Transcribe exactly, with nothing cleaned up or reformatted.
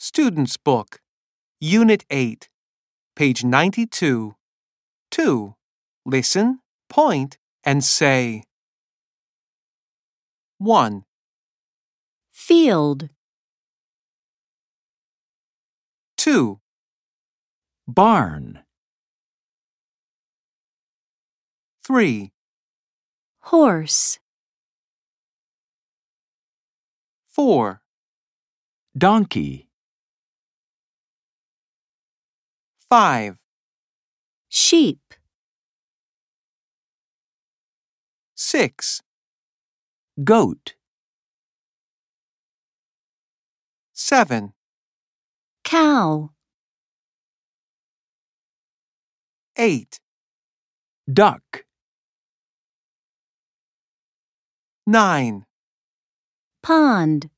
Student's Book, Unit eight, page ninety-two. two. Listen, point, and say. one. Field. two. Barn. three. Horse. four. Donkey. five. Sheep. six. Goat. seven. Cow. eight. Duck. nine. Pond.